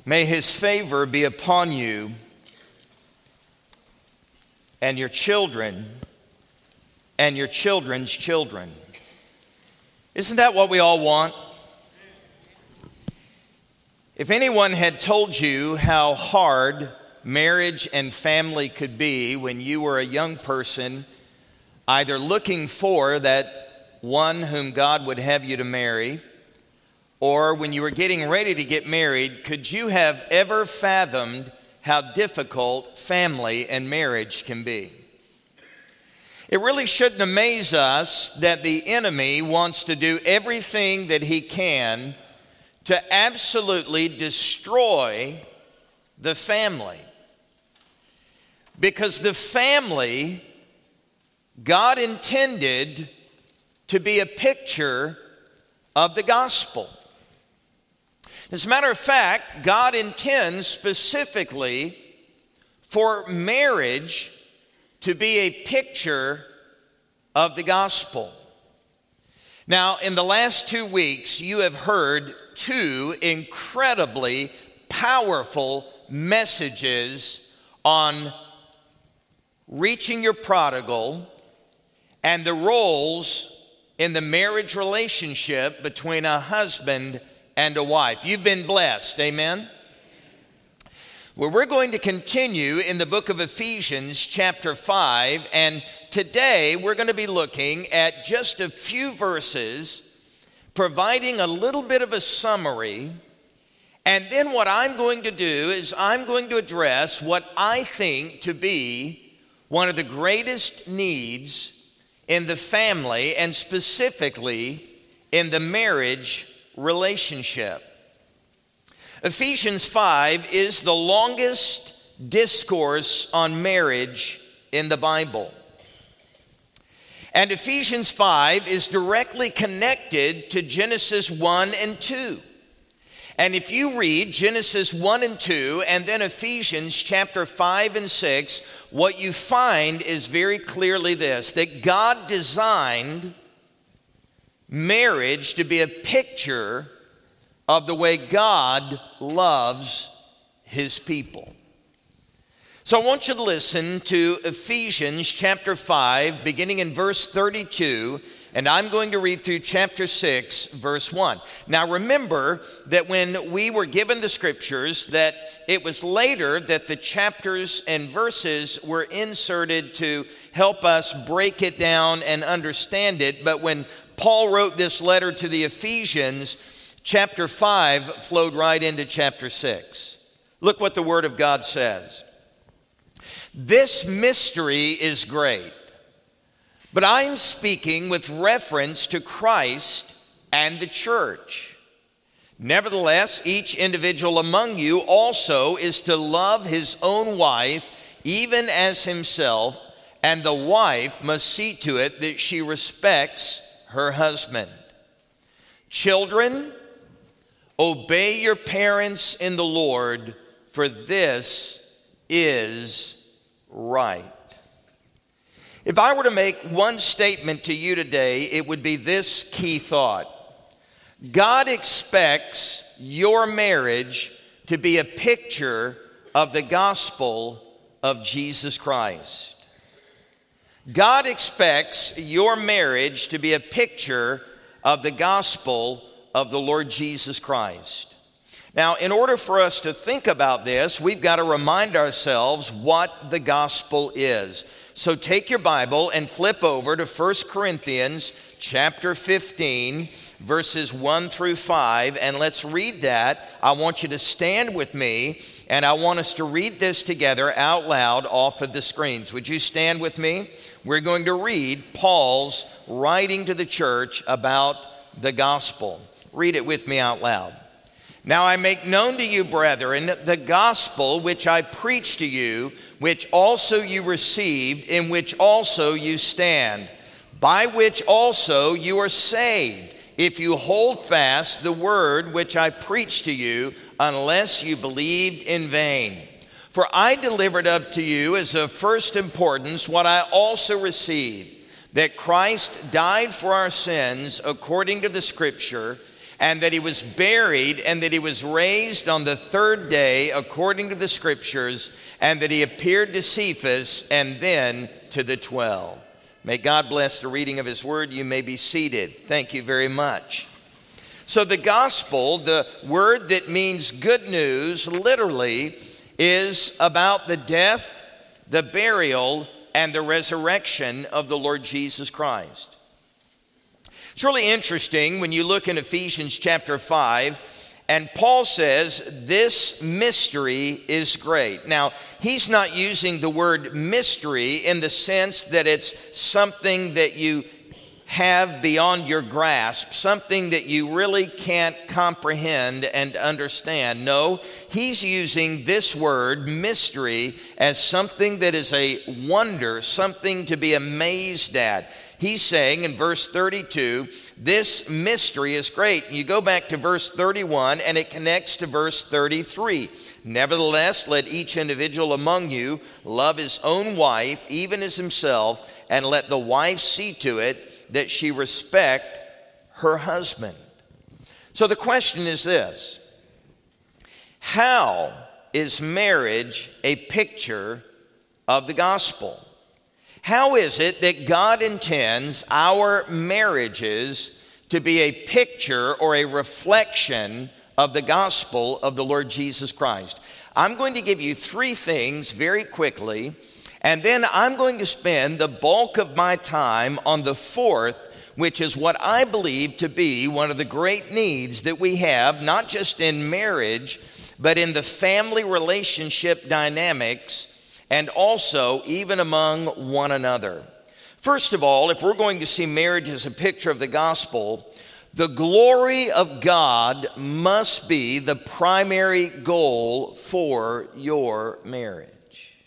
May his favor be upon you and your children and your children's children. Isn't that what we all want? If anyone had told you how hard marriage and family could be when you were a young person, either looking for that one whom God would have you to marry, or when you were getting ready to get married, could you have ever fathomed how difficult family and marriage can be? It really shouldn't amaze us that the enemy wants to do everything that he can to absolutely destroy the family. Because the family, God intended to be a picture of the gospel. As a matter of fact, God intends specifically for marriage to be a picture of the gospel. Now, in the last 2 weeks, you have heard 2 incredibly powerful messages on reaching your prodigal and the roles in the marriage relationship between a husband and a wife. You've been blessed, amen? Well, we're going to continue in the book of Ephesians chapter 5, and today we're going to be looking at just a few verses, providing a little bit of a summary, and then what I'm going to do is I'm going to address what I think to be one of the greatest needs in the family, and specifically in the marriage relationship. Ephesians 5 is the longest discourse on marriage in the Bible. And Ephesians 5 is directly connected to Genesis 1 and 2. And if you read Genesis 1 and 2 and then Ephesians chapter 5 and 6, what you find is very clearly this, that God designed marriage to be a picture of the way God loves his people. So I want you to listen to Ephesians chapter 5, beginning in verse 32, and I'm going to read through chapter 6, verse 1. Now remember that when we were given the scriptures, that it was later that the chapters and verses were inserted to help us break it down and understand it. But when Paul wrote this letter to the Ephesians, chapter 5 flowed right into chapter 6. Look what the Word of God says. This mystery is great, but I'm speaking with reference to Christ and the church. Nevertheless, each individual among you also is to love his own wife, even as himself, and the wife must see to it that she respects her husband. Children, obey your parents in the Lord, for this is right. If I were to make one statement to you today, it would be this key thought. God expects your marriage to be a picture of the gospel of Jesus Christ. God expects your marriage to be a picture of the gospel of the Lord Jesus Christ. Now, in order for us to think about this, we've got to remind ourselves what the gospel is. So take your Bible and flip over to 1 Corinthians chapter 15, verses 1 through 5, and let's read that. I want you to stand with me, and I want us to read this together out loud off of the screens. Would you stand with me? We're going to read Paul's writing to the church about the gospel. Read it with me out loud. Now I make known to you, brethren, the gospel which I preached to you, which also you received, in which also you stand, by which also you are saved, if you hold fast the word which I preached to you, unless you believed in vain. For I delivered up to you as of first importance what I also received, that Christ died for our sins according to the scripture, and that he was buried, and that he was raised on the third day according to the Scriptures, and that he appeared to Cephas and then to the 12. May God bless the reading of his word. You may be seated. Thank you very much. So the gospel, the word that means good news, literally is about the death, the burial, and the resurrection of the Lord Jesus Christ. It's really interesting when you look in Ephesians chapter 5, and Paul says, this mystery is great. Now, he's not using the word mystery in the sense that it's something that you have beyond your grasp, something that you really can't comprehend and understand. No, he's using this word, mystery, as something that is a wonder, something to be amazed at. He's saying in verse 32, this mystery is great. You go back to verse 31 and it connects to verse 33. Nevertheless, let each individual among you love his own wife, even as himself, and let the wife see to it that she respect her husband. So the question is this: how is marriage a picture of the gospel? How is it that God intends our marriages to be a picture or a reflection of the gospel of the Lord Jesus Christ? I'm going to give you three things very quickly, and then I'm going to spend the bulk of my time on the fourth, which is what I believe to be one of the great needs that we have, not just in marriage, but in the family relationship dynamics, and also even among one another. First of all, if we're going to see marriage as a picture of the gospel, the glory of God must be the primary goal for your marriage.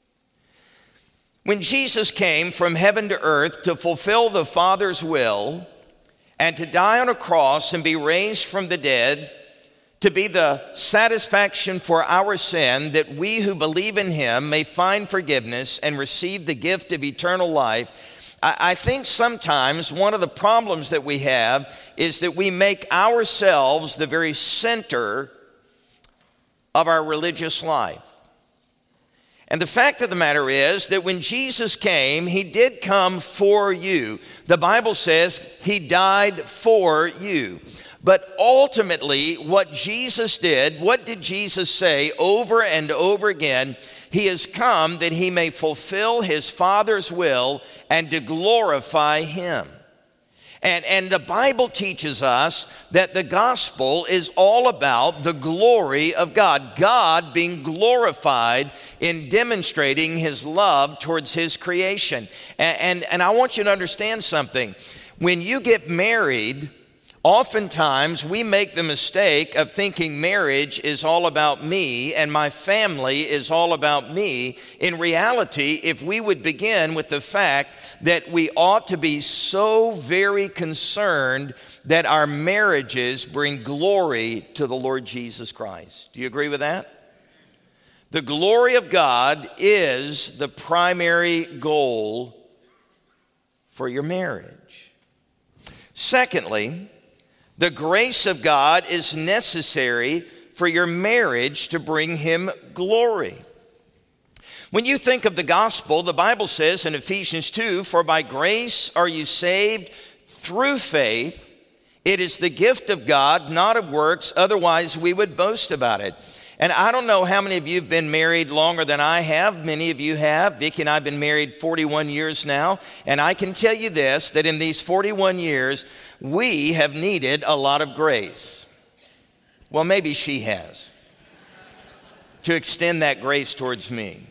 When Jesus came from heaven to earth to fulfill the Father's will and to die on a cross and be raised from the dead, to be the satisfaction for our sin, that we who believe in him may find forgiveness and receive the gift of eternal life, I think sometimes one of the problems that we have is that we make ourselves the very center of our religious life. And the fact of the matter is that when Jesus came, he did come for you. The Bible says he died for you. But ultimately, what Jesus did, what did Jesus say over and over again? He has come that he may fulfill his Father's will and to glorify him. And the Bible teaches us that the gospel is all about the glory of God. God being glorified in demonstrating his love towards his creation. And I want you to understand something. When you get married, oftentimes we make the mistake of thinking marriage is all about me and my family is all about me. In reality, if we would begin with the fact that we ought to be so very concerned that our marriages bring glory to the Lord Jesus Christ. Do you agree with that? The glory of God is the primary goal for your marriage. Secondly, the grace of God is necessary for your marriage to bring him glory. When you think of the gospel, the Bible says in Ephesians 2, for by grace are you saved through faith. It is the gift of God, not of works, otherwise we would boast about it. And I don't know how many of you have been married longer than I have. Many of you have. Vicki and I have been married 41 years now. And I can tell you this, that in these 41 years, we have needed a lot of grace. Well, maybe she has. To extend that grace towards me.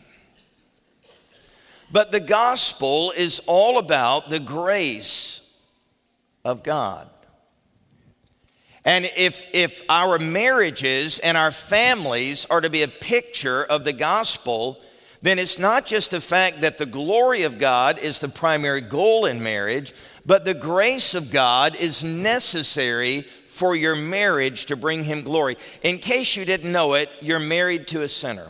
But the gospel is all about the grace of God. And if our marriages and our families are to be a picture of the gospel, then it's not just the fact that the glory of God is the primary goal in marriage, but the grace of God is necessary for your marriage to bring him glory. In case you didn't know it, you're married to a sinner.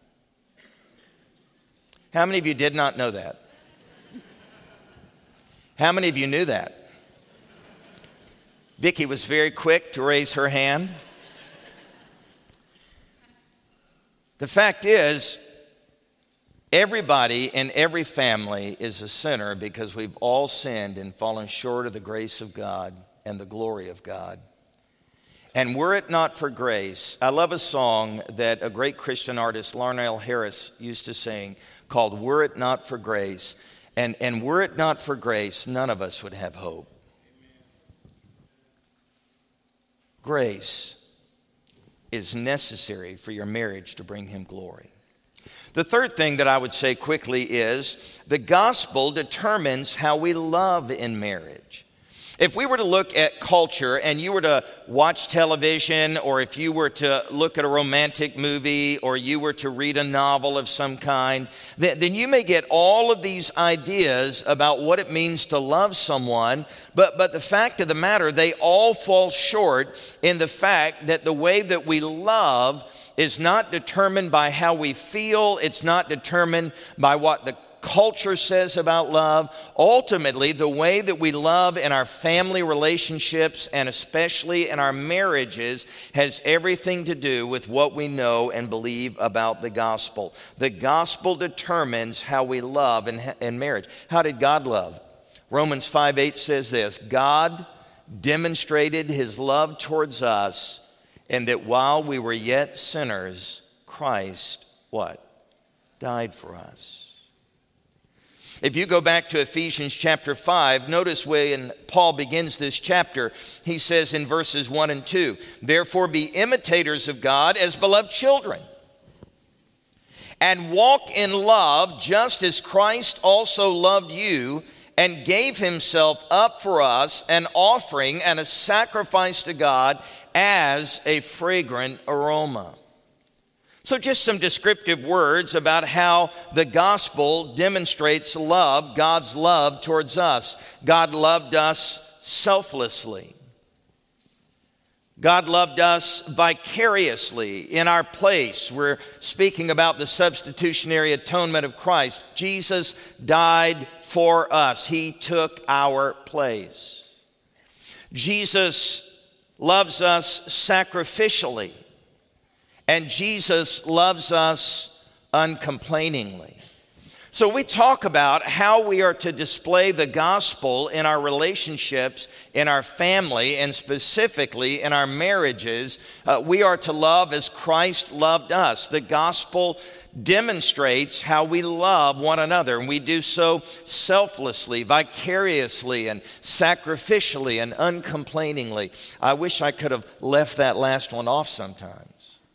How many of you did not know that? How many of you knew that? Vicki was very quick to raise her hand. The fact is, everybody in every family is a sinner because we've all sinned and fallen short of the grace of God and the glory of God. And were it not for grace, I love a song that a great Christian artist, Larnell Harris, used to sing called Were It Not for Grace. And were it not for grace, none of us would have hope. Grace is necessary for your marriage to bring him glory. The third thing that I would say quickly is the gospel determines how we love in marriage. If we were to look at culture and you were to watch television, or if you were to look at a romantic movie, or you were to read a novel of some kind, then you may get all of these ideas about what it means to love someone. But the fact of the matter, they all fall short in the fact that the way that we love is not determined by how we feel. It's not determined by what the culture says about love. Ultimately, the way that we love in our family relationships and especially in our marriages has everything to do with what we know and believe about the gospel. The gospel determines how we love in marriage. How did God love? Romans 5:8 says this: God demonstrated his love towards us in that while we were yet sinners, Christ, what? Died for us. If you go back to Ephesians chapter 5, notice when Paul begins this chapter, he says in verses 1 and 2, therefore be imitators of God as beloved children, and walk in love just as Christ also loved you and gave himself up for us, an offering and a sacrifice to God as a fragrant aroma. So just some descriptive words about how the gospel demonstrates love, God's love towards us. God loved us selflessly. God loved us vicariously in our place. We're speaking about the substitutionary atonement of Christ. Jesus died for us. He took our place. Jesus loves us sacrificially. And Jesus loves us uncomplainingly. So we talk about how we are to display the gospel in our relationships, in our family, and specifically in our marriages. We are to love as Christ loved us. The gospel demonstrates how we love one another, and we do so selflessly, vicariously, and sacrificially, and uncomplainingly. I wish I could have left that last one off sometimes.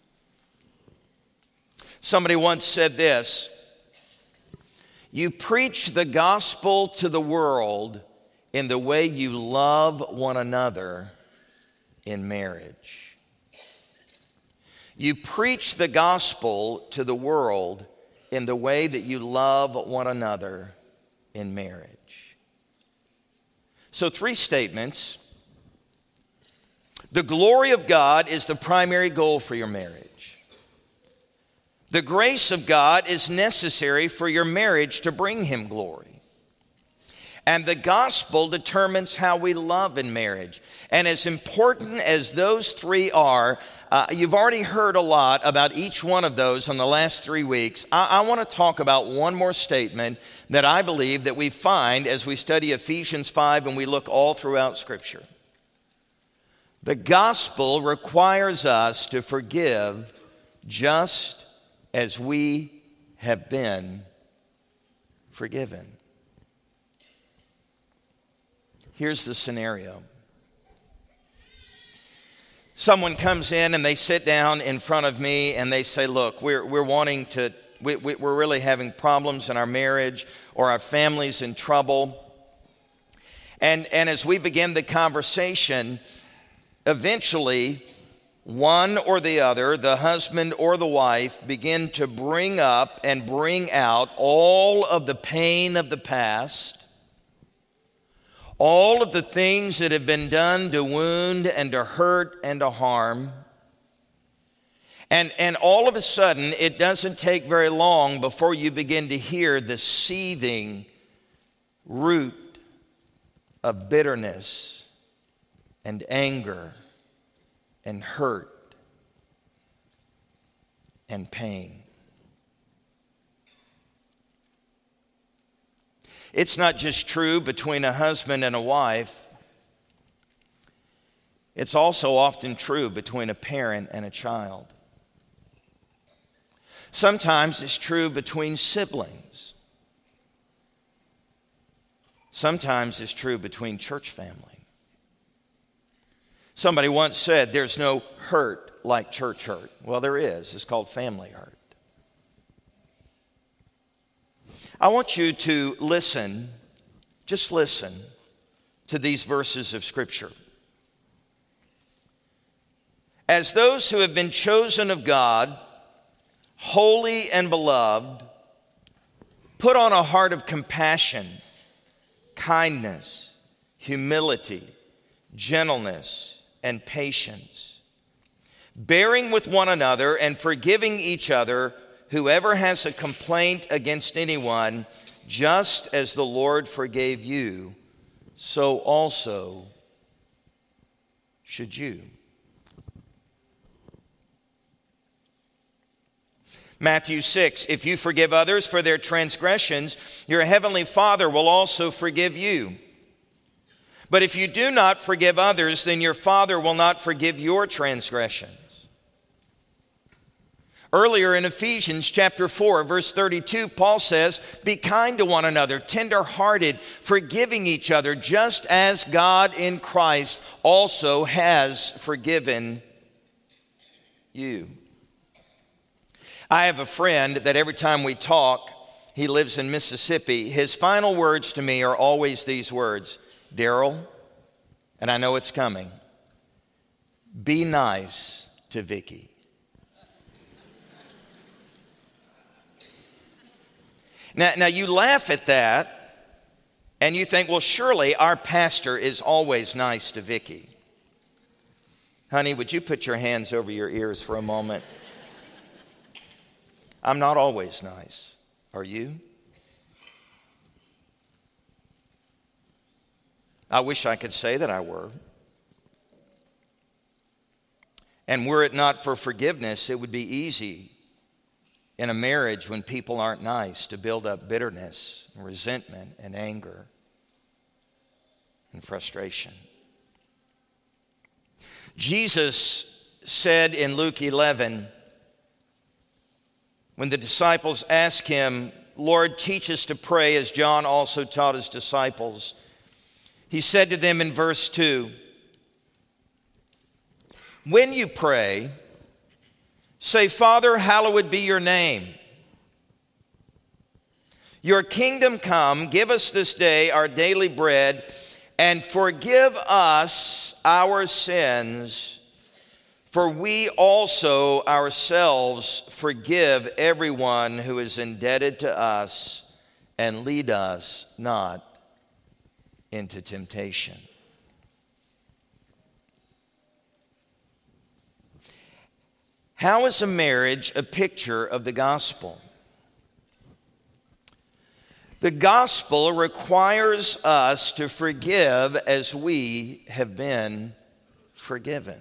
Somebody once said this: you preach the gospel to the world in the way you love one another in marriage. You preach the gospel to the world in the way that you love one another in marriage. So 3 statements. The glory of God is the primary goal for your marriage. The grace of God is necessary for your marriage to bring him glory. And the gospel determines how we love in marriage. And as important as those 3 are, you've already heard a lot about each one of those in the last 3 weeks. I want to talk about one more statement that I believe that we find as we study Ephesians 5 and we look all throughout Scripture. The gospel requires us to forgive just as we have been forgiven. Here's the scenario. Someone comes in and they sit down in front of me and they say, look, we're really having problems in our marriage, or our family's in trouble. And as we begin the conversation, eventually one or the other, the husband or the wife, begin to bring up and bring out all of the pain of the past, all of the things that have been done to wound and to hurt and to harm. And all of a sudden, it doesn't take very long before you begin to hear the seething root of bitterness and anger and hurt and pain. It's not just true between a husband and a wife. It's also often true between a parent and a child. Sometimes it's true between siblings. Sometimes it's true between church family. Somebody once said, there's no hurt like church hurt. Well, there is. It's called family hurt. I want you to listen, just listen to these verses of Scripture. As those who have been chosen of God, holy and beloved, put on a heart of compassion, kindness, humility, gentleness, and patience, bearing with one another and forgiving each other, whoever has a complaint against anyone, just as the Lord forgave you, so also should you. Matthew 6, if you forgive others for their transgressions, your heavenly Father will also forgive you. But if you do not forgive others, then your Father will not forgive your transgressions. Earlier in Ephesians chapter 4, verse 32, Paul says, be kind to one another, tender-hearted, forgiving each other, just as God in Christ also has forgiven you. I have a friend that every time we talk, he lives in Mississippi. His final words to me are always these words, Daryl, and I know it's coming, be nice to Vicki. Now you laugh at that and you think, well, surely our pastor is always nice to Vicki. Honey, would you put your hands over your ears for a moment? I'm not always nice. Are you? I wish I could say that I were. And were it not for forgiveness, it would be easy in a marriage when people aren't nice to build up bitterness, and resentment, and anger, and frustration. Jesus said in Luke 11, when the disciples asked him, Lord, teach us to pray as John also taught his disciples, he said to them in verse 2, when you pray, say, Father, hallowed be your name. Your kingdom come, give us this day our daily bread, and forgive us our sins, for we also ourselves forgive everyone who is indebted to us, and lead us not into temptation. How is a marriage a picture of the gospel? The gospel requires us to forgive as we have been forgiven.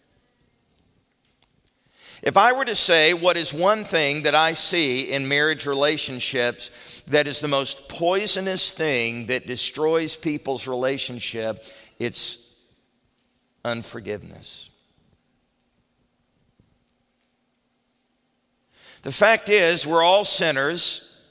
If I were to say what is one thing that I see in marriage relationships that is the most poisonous thing that destroys people's relationship, it's unforgiveness. The fact is, we're all sinners.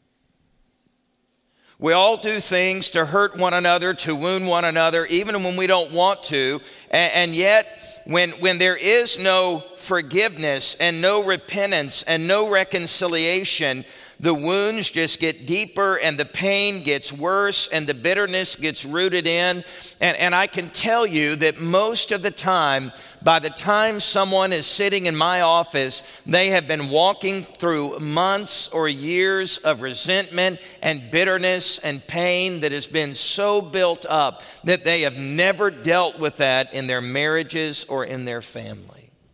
We all do things to hurt one another, to wound one another, even when we don't want to. And yet, when there is no forgiveness and no repentance and no reconciliation, the wounds just get deeper and the pain gets worse and the bitterness gets rooted in. And I can tell you that most of the time, by the time someone is sitting in my office, they have been walking through months or years of resentment and bitterness and pain that has been so built up that they have never dealt with that in their marriages or in their family.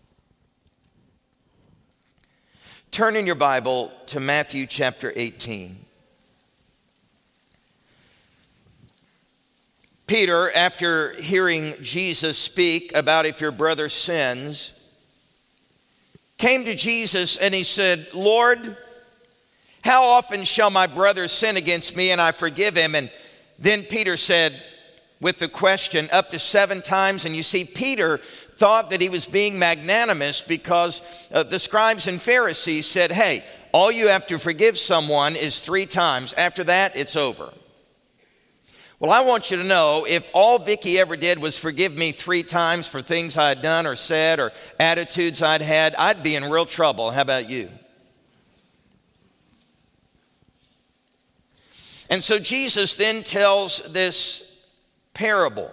Turn in your Bible to Matthew chapter 18. Peter, after hearing Jesus speak about if your brother sins, came to Jesus and he said, Lord, how often shall my brother sin against me and I forgive him? And then Peter said with the question, up to 7 times. And you see, Peter thought that he was being magnanimous because the scribes and Pharisees said, hey, all you have to forgive someone is 3 times. After that, it's over. Well, I want you to know, if all Vicki ever did was forgive me 3 times for things I had done or said or attitudes I'd had, I'd be in real trouble. How about you? And so Jesus then tells this parable.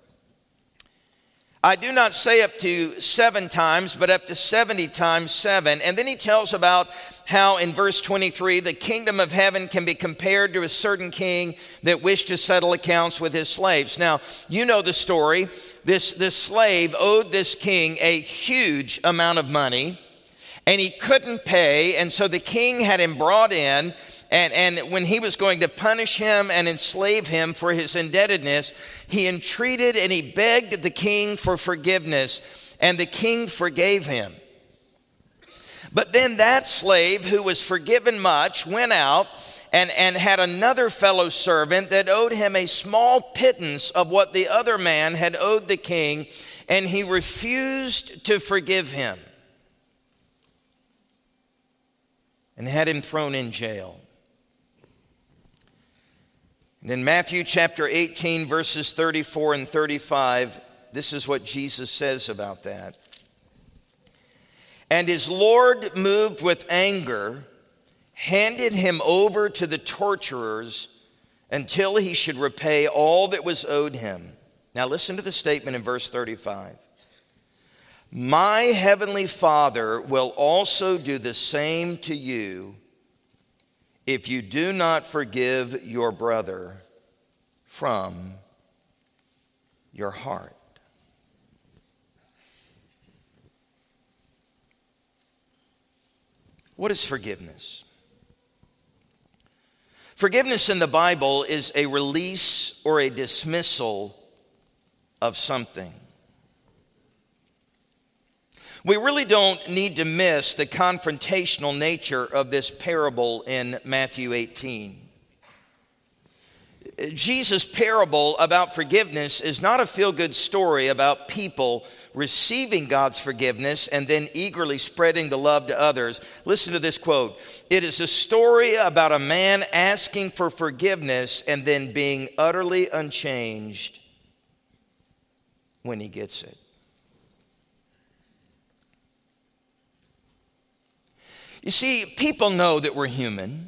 I do not say up to 7 times, but up to 70 times 7. And then he tells about how in verse 23, the kingdom of heaven can be compared to a certain king that wished to settle accounts with his slaves. Now, you know the story. This slave owed this king a huge amount of money, and he couldn't pay. And so the king had him brought in. And when he was going to punish him and enslave him for his indebtedness, he entreated and he begged the king for forgiveness, and the king forgave him. But then that slave who was forgiven much went out and had another fellow servant that owed him a small pittance of what the other man had owed the king, and he refused to forgive him and had him thrown in jail. And in Matthew chapter 18, verses 34 and 35, this is what Jesus says about that. And his Lord, moved with anger, handed him over to the torturers until he should repay all that was owed him. Now listen to the statement in verse 35. My heavenly Father will also do the same to you if you do not forgive your brother from your heart. What is forgiveness? Forgiveness in the Bible is a release or a dismissal of something. We really don't need to miss the confrontational nature of this parable in Matthew 18. Jesus' parable about forgiveness is not a feel-good story about people receiving God's forgiveness and then eagerly spreading the love to others. Listen to this quote. It is a story about a man asking for forgiveness and then being utterly unchanged when he gets it. You see, people know that we're human.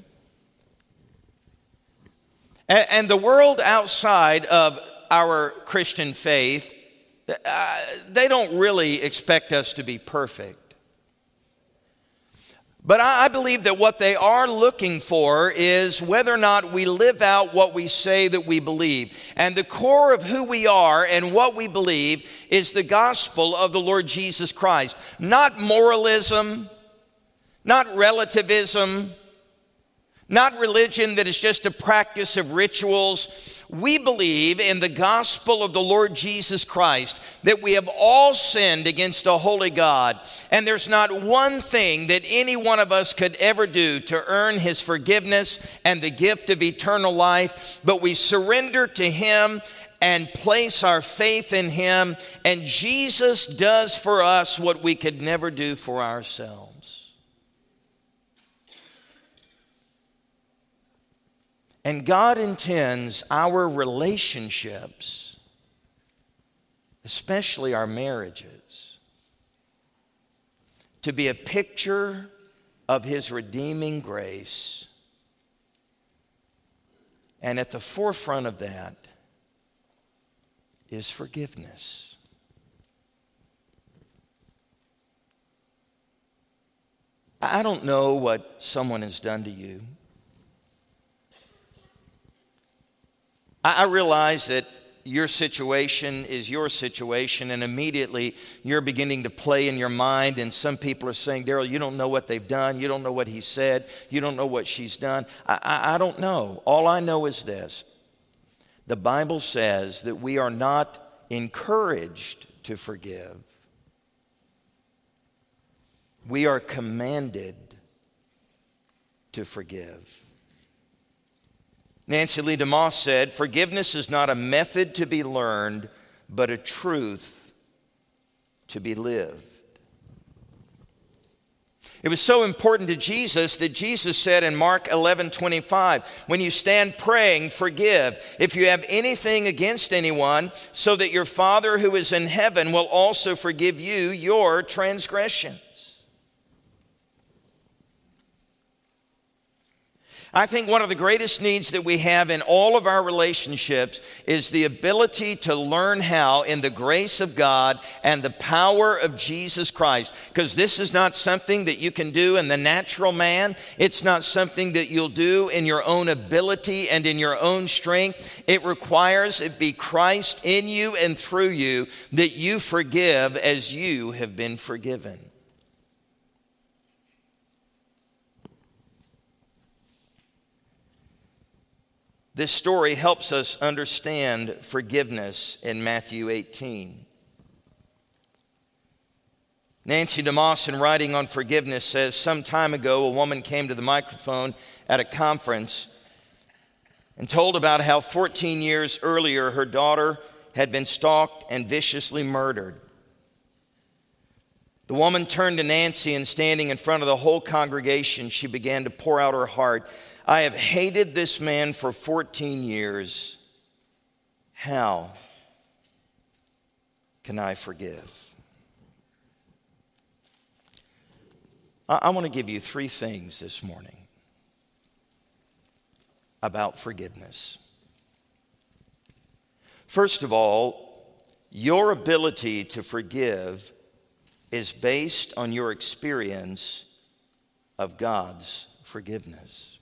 And the world outside of our Christian faith, they don't really expect us to be perfect. But I believe that what they are looking for is whether or not we live out what we say that we believe. And the core of who we are and what we believe is the gospel of the Lord Jesus Christ. Not moralism, not relativism, not religion that is just a practice of rituals. We believe in the gospel of the Lord Jesus Christ, that we have all sinned against a holy God, and there's not one thing that any one of us could ever do to earn his forgiveness and the gift of eternal life, but we surrender to him and place our faith in him, and Jesus does for us what we could never do for ourselves. And God intends our relationships, especially our marriages, to be a picture of his redeeming grace. And at the forefront of that is forgiveness. I don't know what someone has done to you. I realize that your situation is your situation, and immediately you're beginning to play in your mind, and some people are saying, Daryl, you don't know what they've done. You don't know what he said. You don't know what she's done. I don't know. All I know is this, the Bible says that we are not encouraged to forgive. We are commanded to forgive. Nancy Lee DeMoss said, "Forgiveness is not a method to be learned, but a truth to be lived." It was so important to Jesus that Jesus said in Mark 11:25, "When you stand praying, forgive if you have anything against anyone, so that your Father who is in heaven will also forgive you your transgressions." I think one of the greatest needs that we have in all of our relationships is the ability to learn how, in the grace of God and the power of Jesus Christ, because this is not something that you can do in the natural man. It's not something that you'll do in your own ability and in your own strength. It requires it be Christ in you and through you, that you forgive as you have been forgiven. This story helps us understand forgiveness in Matthew 18. Nancy DeMoss, in writing on forgiveness, says, "Some time ago, a woman came to the microphone at a conference and told about how 14 years earlier her daughter had been stalked and viciously murdered. The woman turned to Nancy, and standing in front of the whole congregation, she began to pour out her heart. 'I have hated this man for 14 years. How can I forgive?'" I want to give you 3 things this morning about forgiveness. First of all, your ability to forgive is based on your experience of God's forgiveness.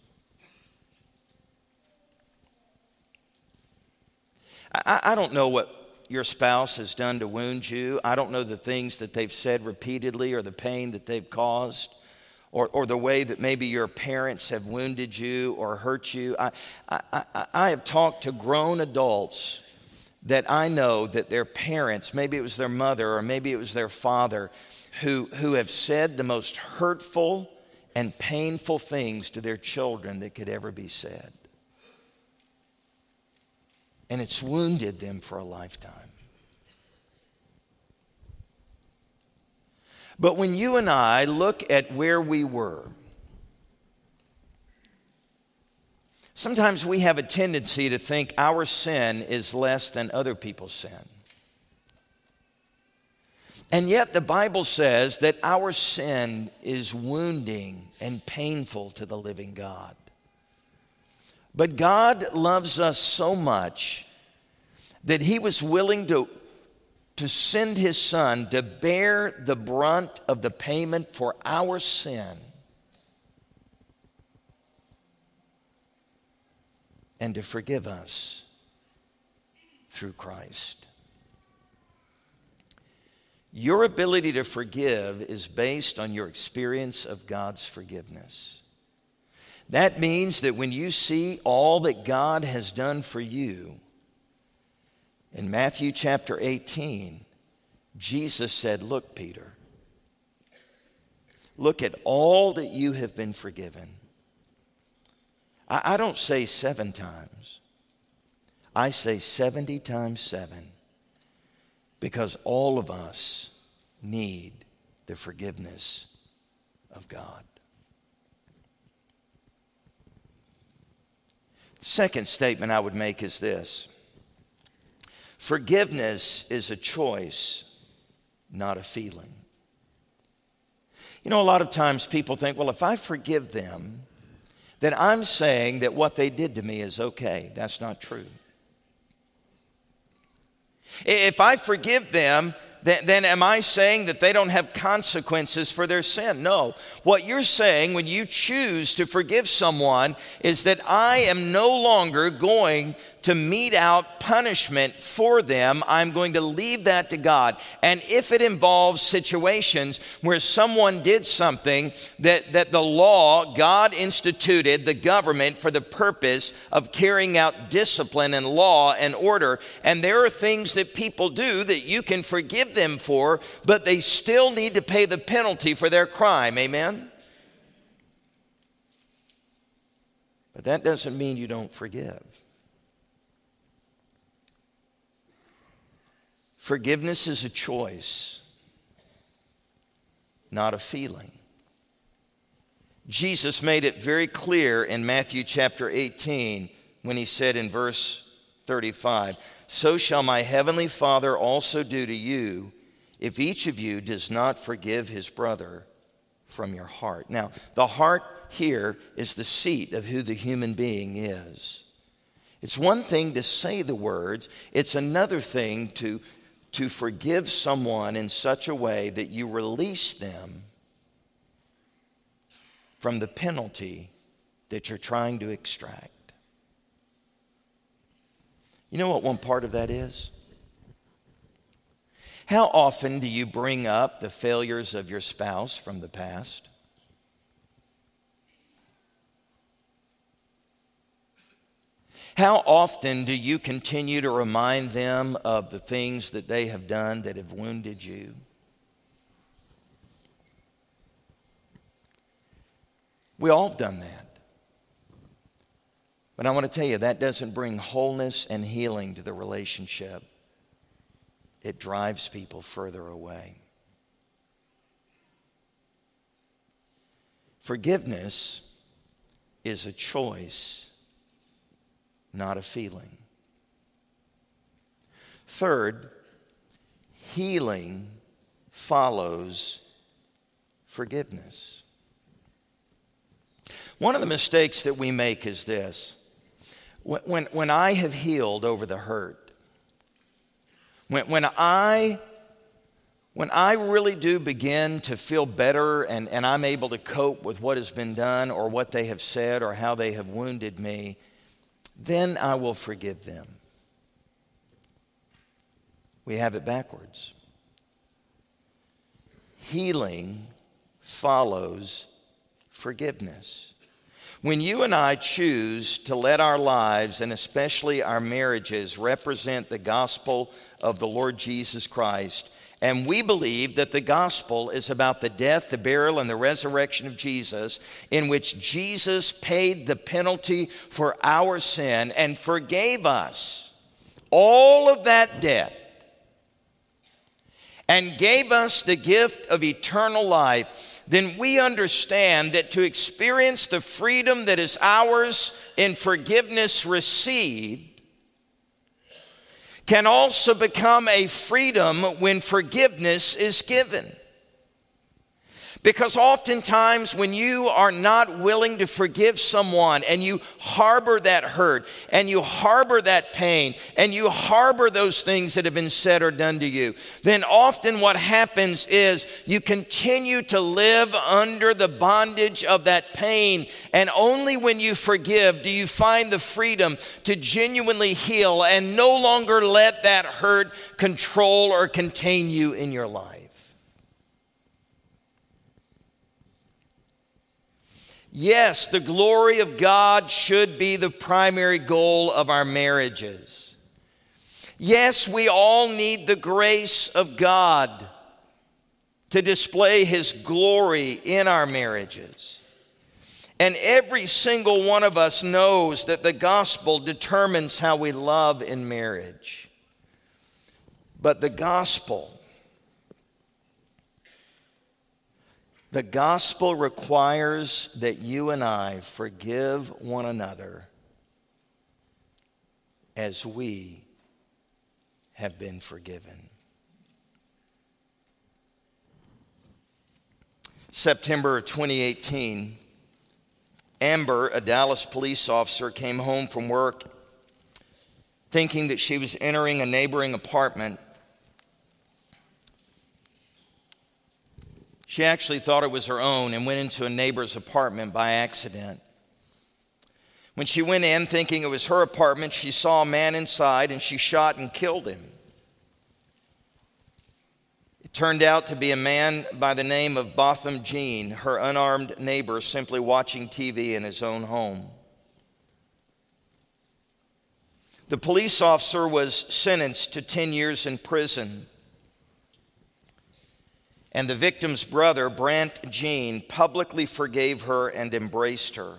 I don't know what your spouse has done to wound you. I don't know the things that they've said repeatedly or the pain that they've caused, or the way that maybe your parents have wounded you or hurt you. I have talked to grown adults that I know that their parents, maybe it was their mother or maybe it was their father, who have said the most hurtful and painful things to their children that could ever be said. And it's wounded them for a lifetime. But when you and I look at where we were, sometimes we have a tendency to think our sin is less than other people's sin. And yet the Bible says that our sin is wounding and painful to the living God. But God loves us so much that He was willing to send His Son to bear the brunt of the payment for our sin and to forgive us through Christ. Your ability to forgive is based on your experience of God's forgiveness. That means that when you see all that God has done for you, in Matthew chapter 18, Jesus said, "Look, Peter, look at all that you have been forgiven." I don't say 7 times. I say 70 times 7, because all of us need the forgiveness of God. The second statement I would make is this: forgiveness is a choice, not a feeling. You know, a lot of times people think, well, if I forgive them, then I'm saying that what they did to me is okay. That's not true. If I forgive them, then am I saying that they don't have consequences for their sin? No. What you're saying when you choose to forgive someone is that I am no longer going to mete out punishment for them. I'm going to leave that to God. And if it involves situations where someone did something that the law, God instituted the government for the purpose of carrying out discipline and law and order, and there are things that people do that you can forgive them for, but they still need to pay the penalty for their crime. Amen? But that doesn't mean you don't forgive. Forgiveness is a choice, not a feeling. Jesus made it very clear in Matthew chapter 18 when he said in verse 35, "So shall my heavenly Father also do to you if each of you does not forgive his brother from your heart." Now, the heart here is the seat of who the human being is. It's one thing to say the words, it's another thing to forgive someone in such a way that you release them from the penalty that you're trying to extract. You know what one part of that is? How often do you bring up the failures of your spouse from the past? How often do you continue to remind them of the things that they have done that have wounded you? We all have done that. But I want to tell you, that doesn't bring wholeness and healing to the relationship. It drives people further away. Forgiveness is a choice, not a feeling. Third, healing follows forgiveness. One of the mistakes that we make is this. When I have healed over the hurt, when I really do begin to feel better and I'm able to cope with what has been done or what they have said or how they have wounded me, then I will forgive them. We have it backwards. Healing follows forgiveness. When you and I choose to let our lives, and especially our marriages, represent the gospel of the Lord Jesus Christ, and we believe that the gospel is about the death, the burial, and the resurrection of Jesus, in which Jesus paid the penalty for our sin and forgave us all of that debt and gave us the gift of eternal life, then we understand that to experience the freedom that is ours in forgiveness received can also become a freedom when forgiveness is given. Because oftentimes when you are not willing to forgive someone and you harbor that hurt and you harbor that pain and you harbor those things that have been said or done to you, then often what happens is you continue to live under the bondage of that pain. And only when you forgive do you find the freedom to genuinely heal and no longer let that hurt control or contain you in your life. Yes, the glory of God should be the primary goal of our marriages. Yes, we all need the grace of God to display His glory in our marriages. And every single one of us knows that the gospel determines how we love in marriage. But the gospel requires that you and I forgive one another as we have been forgiven. September 2018, Amber, a Dallas police officer, came home from work thinking that she was entering a neighboring apartment She actually thought it was her own and went into a neighbor's apartment by accident. When she went in thinking it was her apartment, she saw a man inside and she shot and killed him. It turned out to be a man by the name of Botham Jean, her unarmed neighbor, simply watching TV in his own home. The police officer was sentenced to 10 years in prison. And the victim's brother, Brant Jean, publicly forgave her and embraced her.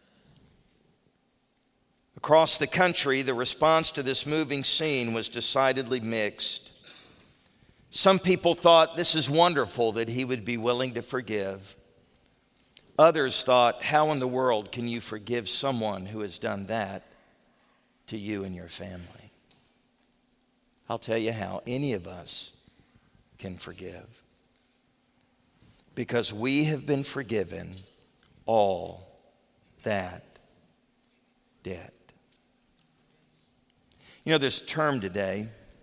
Across the country, the response to this moving scene was decidedly mixed. Some people thought this is wonderful that he would be willing to forgive. Others thought, how in the world can you forgive someone who has done that to you and your family? I'll tell you how any of us can forgive. Because we have been forgiven all that debt. You know, there's a term today,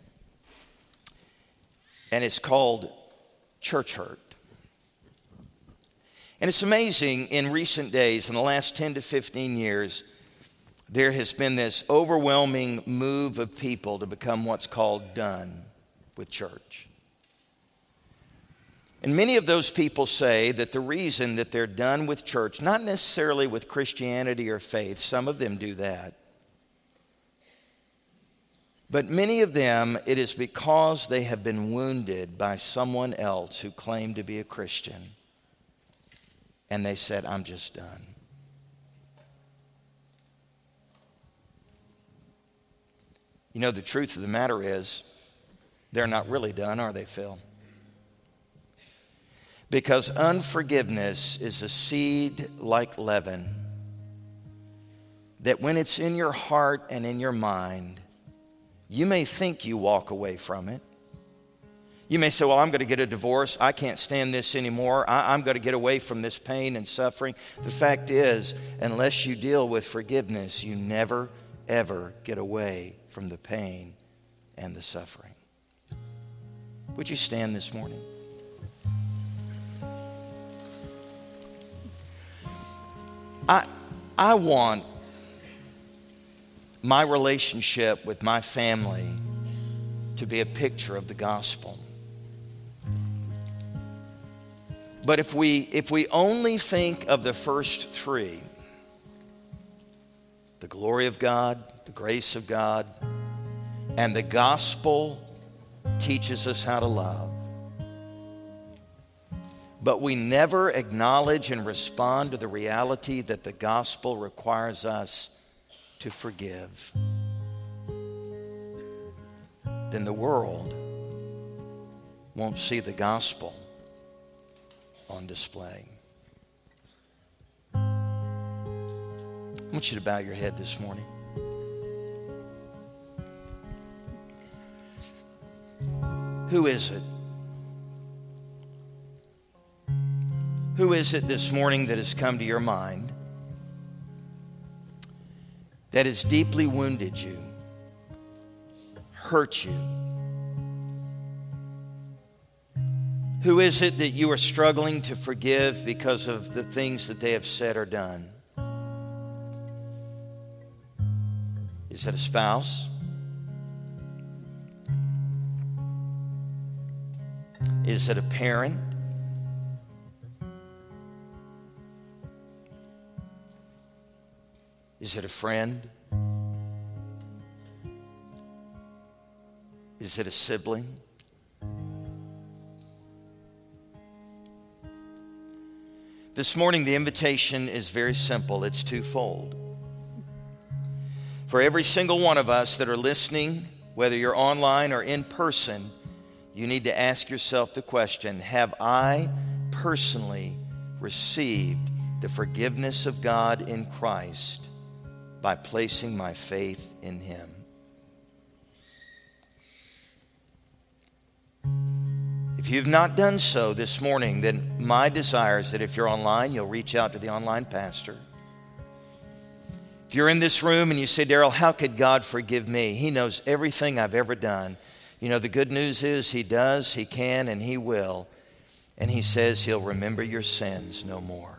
and it's called church hurt. And it's amazing, in recent days, in the last 10 to 15 years, there has been this overwhelming move of people to become what's called done with church. And many of those people say that the reason that they're done with church, not necessarily with Christianity or faith, some of them do that, but many of them, it is because they have been wounded by someone else who claimed to be a Christian. And they said, I'm just done. You know, the truth of the matter is, they're not really done, are they, Phil? Because unforgiveness is a seed like leaven that when it's in your heart and in your mind, you may think you walk away from it. You may say, well, I'm going to get a divorce. I can't stand this anymore. I'm going to get away from this pain and suffering. The fact is, unless you deal with forgiveness, you never, ever get away from the pain and the suffering. Would you stand this morning? I want my relationship with my family to be a picture of the gospel. But if we only think of the first three, the glory of God, the grace of God, and the gospel teaches us how to love, but we never acknowledge and respond to the reality that the gospel requires us to forgive, then the world won't see the gospel on display. I want you to bow your head this morning. Who is it? Who is it this morning that has come to your mind that has deeply wounded you, hurt you? Who is it that you are struggling to forgive because of the things that they have said or done? Is it a spouse? Is it a parent? Is it a friend? Is it a sibling? This morning, the invitation is very simple. It's twofold. For every single one of us that are listening, whether you're online or in person, you need to ask yourself the question, have I personally received the forgiveness of God in Christ by placing my faith in Him? If you've not done so this morning, then my desire is that if you're online, you'll reach out to the online pastor. If you're in this room and you say, Daryl, how could God forgive me? He knows everything I've ever done. You know, the good news is He does, He can, and He will. And he says he'll remember your sins no more.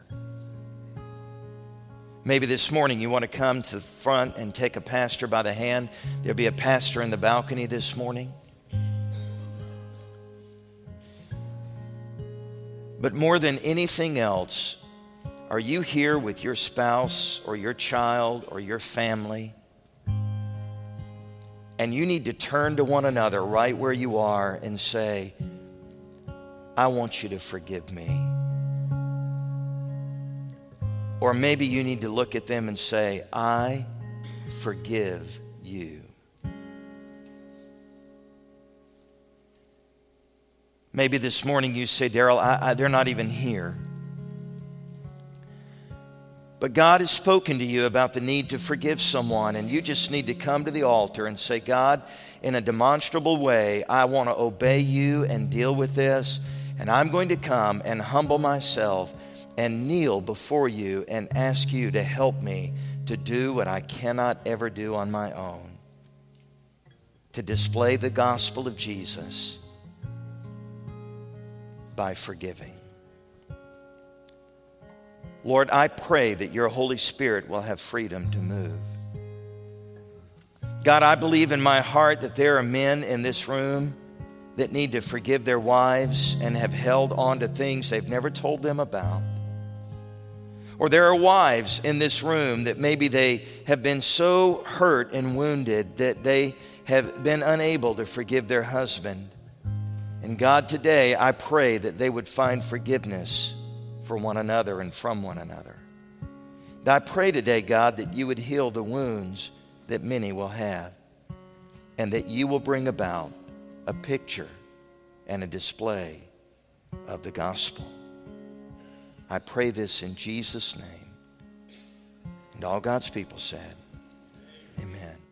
Maybe this morning you want to come to the front and take a pastor by the hand. There'll be a pastor in the balcony this morning. But more than anything else, are you here with your spouse or your child or your family? And you need to turn to one another right where you are and say, I want you to forgive me. Or maybe you need to look at them and say, I forgive you. Maybe this morning you say, Daryl, they're not even here. But God has spoken to you about the need to forgive someone, and you just need to come to the altar and say, God, in a demonstrable way, I want to obey you and deal with this, and I'm going to come and humble myself and kneel before you and ask you to help me to do what I cannot ever do on my own, to display the gospel of Jesus by forgiving. Lord, I pray that your Holy Spirit will have freedom to move. God, I believe in my heart that there are men in this room that need to forgive their wives and have held on to things they've never told them about. Or there are wives in this room that maybe they have been so hurt and wounded that they have been unable to forgive their husband. And God, today I pray that they would find forgiveness for one another and from one another. And I pray today, God, that you would heal the wounds that many will have, and that you will bring about a picture and a display of the gospel. I pray this in Jesus' name. And all God's people said, amen.